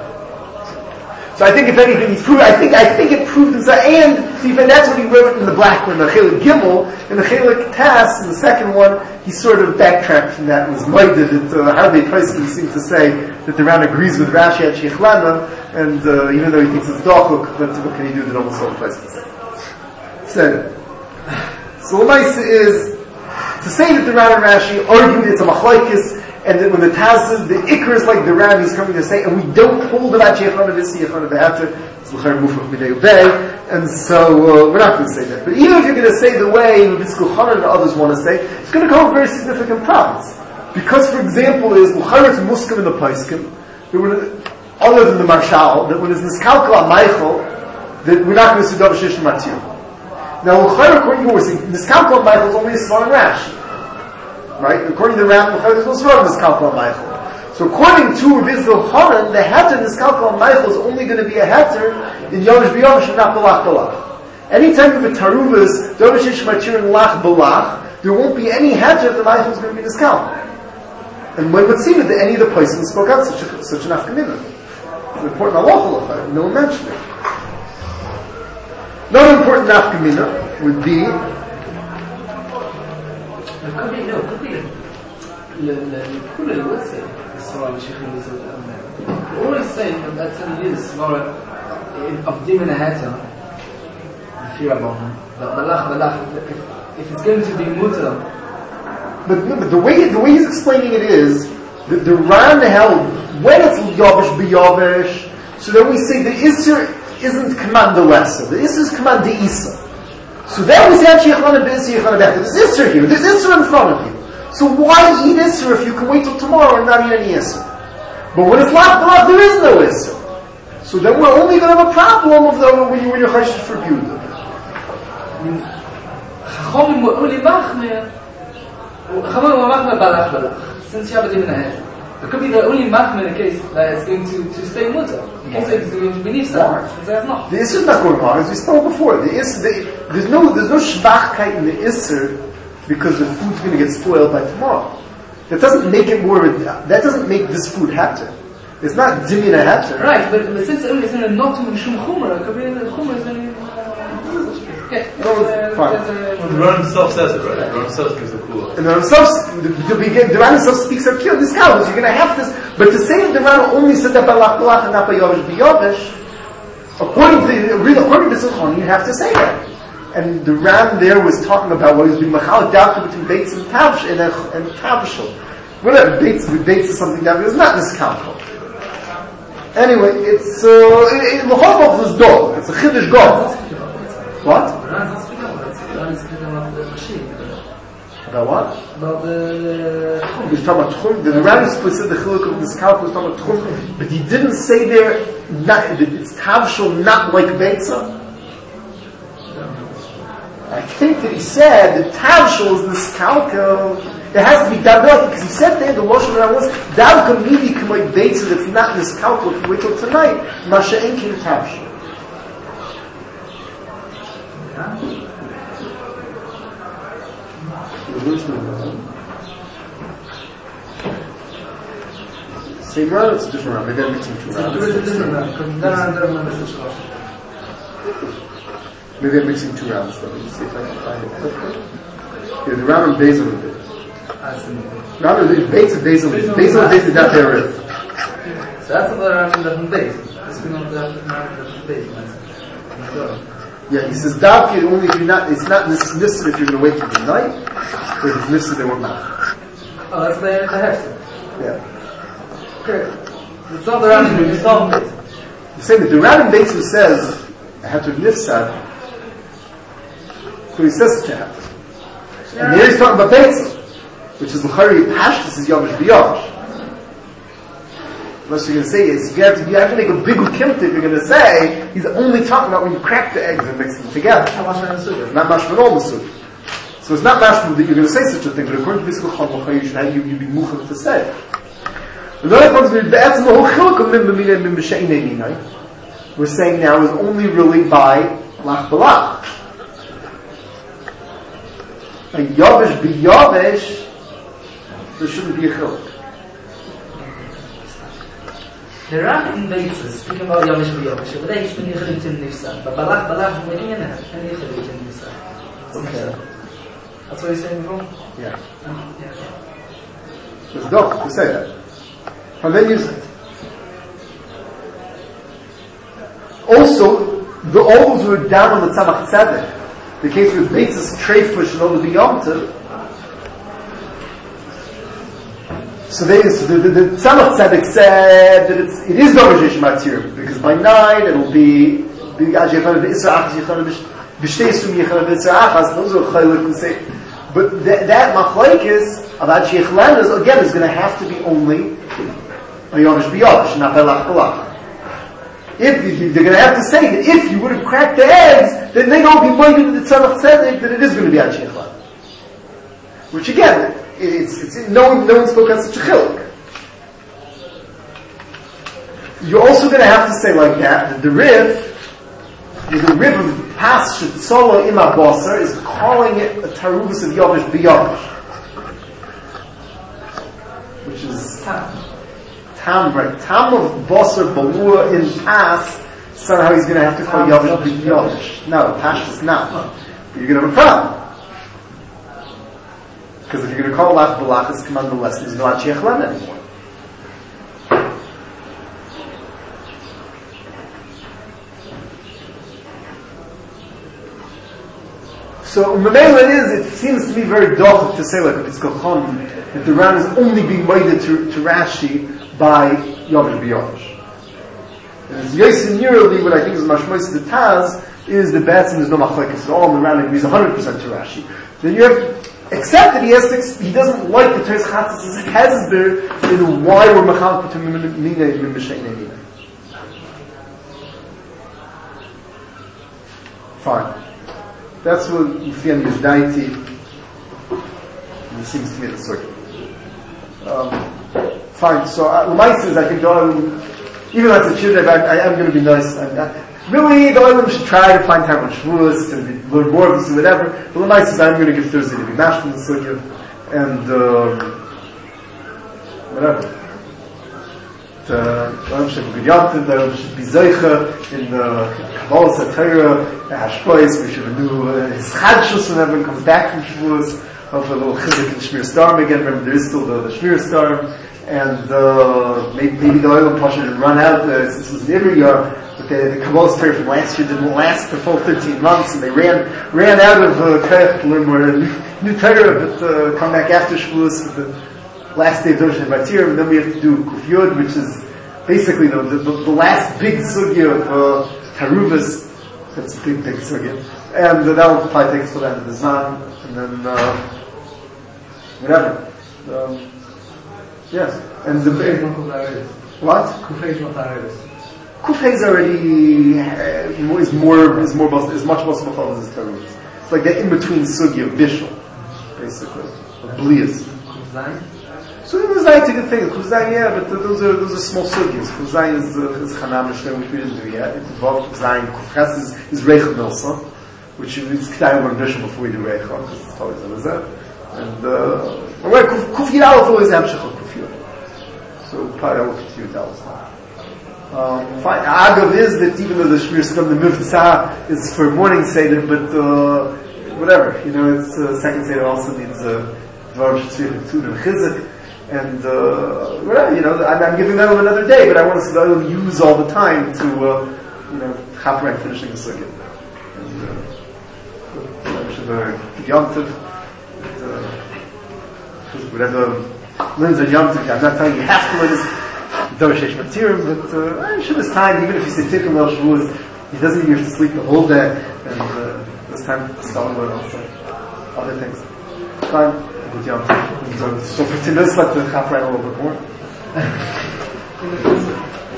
So I think if anything he's proved, I think I think it proved himself, and see, and that's what he wrote in the black one, the Chelik Gimel, and the Chelik Tas, in the second one, he sort of backtracked from that and was minded that uh, how they Paiskim seem to say that the Ran agrees with Rashi at Shechlana, and uh, even though he thinks it's Dachuk, but what can he do that almost all the Paiskim say? Said. So what nice is to say that the Ran and Rashi argue that it's a machlokes, and that when the Taz says the Ikr is like the Ram, he's coming to say, and we don't hold about Sheikhon of Isi, Sheikhon of Behater, it's l'chayr mufach midei ubei, and so uh, we're not going to say that. But even if you're going to say the way Yitzchak Chanan and others want to say, it's going to come with very significant problems. Because, for example, is l'chayr it's muskim in the paiskim. other than the Marshal, that when it's Niskalko on Michael, that we're not going to see Davar Shish Matir. Now, according to what we're saying, Niskalko on Michael is only a Svar and Rashi. Right? According to the Ram, there's no Svar in Niskalko on Michael. So according to Rebbe Yochanan, the heter Niskalko on Michael is only going to be a heter in Yomish B'Yomish and not Balach Balach. Anytime you have a Taruvas, Davar Shish Matir and Lach Balach, there won't be any heter if the Michael is going to be Niskalko. And when it would seem that any of the places spoke out such a, such an afkamina. It's an important halacha, no one mentioned it. Another important afkamina would be. It could be, no, it could be. The would say the Svara Mashiachim is a. We're always saying that that's what it is, Svara of Dim and Hatter, the fear about him. But Balach, Balach, if it's going to be Mutter. But, no, but the way the way he's explaining it is that the Ran held when it's Yavish b'Yavish, so then we say the Isser isn't command the lesser, the Isser is command the Isa. So then we say actually Yechana b'Isser Yechana b'Isser. There's Isser here, there's Isser in front of you. So why eat Isser if you can wait till tomorrow and not eat any Isser? But when it's locked up, there is no Isser. So then we're only going to have a problem of the when you when you're chashish for Buda. Chachamim were only machmir. Since you have a different head, it could be the only machmir in the case that it's going to, to stay mutter. In case it's going to be nifsa, since that's not. The Isser is not going on, as we spoke before. The Isser, the, there's no there's no shvachkeit in the Isser because the food's going to get spoiled by tomorrow. That doesn't make it more. That doesn't make this food hatter. It's not dimmin a hatter. Right, but, but since it's in a not to shum chumra, it could be in the chumra is going to. Okay, no, uh, fine. Well, the Ran himself says it, right? The Ran himself gives the cool. And the Ran himself, the, the, the Ran himself speaks of kill this cow. You're going to have this, but to say that the Ran only said that balach balach and not by yovish b'yovish, according to the real, according to Zichron, you have to say that. And the Ran there was talking about what he was being machal doubtful between Bates and Tavsh and and Tavshel. Whatever Bates Bates is something that was not this kalko. Anyway, it's uh, it, it, the whole book is dog. It's a chiddush god. What? About what? About the Tchum. He's talking about Tchum. The Ran said the chiluk of this kalko was talking about Tchum, but he didn't say there not, that it's Tavshel not like Beitza. I think that he said that Tavshel is this kalko. It has to be Davka, because he said there the Lashon Ran was Davka midi k'moy Beitza that's not this kalko. If you wait till tonight, Masha Enkin Tavshel. Same round, it's a different round. Maybe I'm mixing two rounds. Maybe I'm mixing two rounds. Let me see if I can find it quickly. Yeah, the round of Basil a bit. Round of Basil, Basil, Basil, Basil, that there is. So that's another round in different days. This is not the days. Yeah, he says Davki only if you're not. It's not necessary if you're going to wait till the night, but if it's necessary, they won't matter. Oh, that's the the hefsed. Yeah. Okay. It's not the round. It's not it. You're saying that the Rabbi Bates who says I have to nifsad, so he says to have. And here he's talking about Bates, which is l'chari pashtus is yomish b'yomish. What you're going to say is, you have to, you have to make a big ukimta if you're going to say, he's only talking about when you crack the eggs and mix them together. It's not mashman all masud. So it's not mashman that you're going to say such a thing, but according to this Chacham, you should have, you, you'd be mucham to say. Another point is, be'etzim the whole chiluk of min b'minei and min b'she'inei minai, we're saying now is only really by lach balach. A yavish b'yavish, there shouldn't be a chiluk. The Ran in Beitzes, speaking about Yavish B'Yavish, but they used to be Yichel in Nifsa. But Balach, Balach, we're in it, and Yichel in Nifsa. Okay. That's what you're saying before? Yeah. Um, yeah. It's dope to say that. And then you say. Also, the all those who are down on the Tzemach Tzedek, the case with Beitzes, Treifush, and all the B'Yomtiv, so they, so the, the, the Tzemach Tzedek said that it's, it is Davar Shish Matir, because by night it'll be, those are Chaylik who say, but that, that Machlaikis of Ad Sheikhlan is, again, is going to have to be only by Yovish B'Yovish, not by Lach B'Lach. If you, they're going to have to say that if you would have cracked the eggs, then they don't be minded to the Tzadach Tzedek that it is going to be Anshiach Lach. Which again, it's, it's, no one, no one spoke on such a chiluk. You're also going to have to say like that, that the Rif, the Rif of Pas Shetzola Ima Basar is calling it a Taruvus of Yovish B'Yovish. Which is Tam. Tam, right? Tam of Basar Balua in Pas, somehow he's going to have to call Yovish B'Yovish. No, Pas is not. You're going to have a problem. Because if you're going to call Lach B'Lach, it's command the lesson, there's no Anshiach Lach anymore. So, Mamela it is, it seems to be very dochuk to say like it's Kochon, that the Ran is only being made to, to Rashi by Yovish B'Yovish. And as Yosin Yurali, what I think is Mashmois the Taz, is the Batson there's no Machlekes at all, and the Ran agrees one hundred percent to Rashi. Then you have, except that he has to, he doesn't like the Teres Chatzis as Hezber in why we're Machal to Mina Min B'Shein Mina. Fine. That's what Ufian is Daiti. It seems to me the circuit. Um, fine. So, uh, my says I think the Olam, even though it's a children, I, I am going to be nice. I'm not, really, the Olam should try to find time on Shavuos and learn more of this or whatever. But my says I'm going to give Thursday to be mashed in the circuit and um, whatever. The Olam should be Yontiv, the Olam should be Zeicha in the Kabbalah Satira. Hashkois, we should do his Chadshus when everyone comes back from Shavuos. Hopefully a little Chizik and Shmir Storm again. Remember, there is still the, the Shmir Storm. And uh, maybe, maybe the oil Pasha didn't run out. Uh, this was every year. But the, the Kabbalah Torah from last year didn't last the full thirteen months. And they ran ran out of uh, Koyach to learn more new, new Torah, but uh, come back after Shavuos for the last day of Dorshan Batir. And then we have to do Kuf Yud, which is basically the, the, the last big sugya of uh, Taruvas. That's a big, big sugya. And uh, that will probably take us to the end of the Zman. And then, uh, whatever. Um, yes. And the big... What? Kufay is already... Uh, is more, is more, is much more small than this Taruvas. It's like that in-between sugya of Bishul, basically. Of Blias. So it was like a good thing. Kuzay, yeah, but those are those are small sugyas. Kuzay is uh, is Chanam Hashem, which we didn't do yet. It involved Kuzay. Kufras is is Reichel Milsa, which is K'tayim on Bishul before we do Reichel, because it's always always that. And uh, well, Kuf Yid Aleph always Hamshach of Kuf Yid. So probably I will continue to Aleph now. Um, fine. Agav is that even though the Shmir Scum, the Mivtzah is for morning Seder, but uh, whatever, you know, it's uh, second Seder also needs Dvar Shetzvich and Tun and Chizik. And, uh, well, you know, I'm, I'm giving them another day, but I want to see them use all the time to, uh, you know, chaper and finishing the sugya. And, uh, I should, uh, Yontiv, whatever learns on Yontiv, I'm not telling you you have to learn this Dorashesh Matirim, but, uh, I should this time, even if you say Tikkun Wel Shavuos, he doesn't mean you have to sleep the whole day, and, uh, this time, start learn also other things. Fine. Good job. So, so fifteen minutes left to half right a little bit more.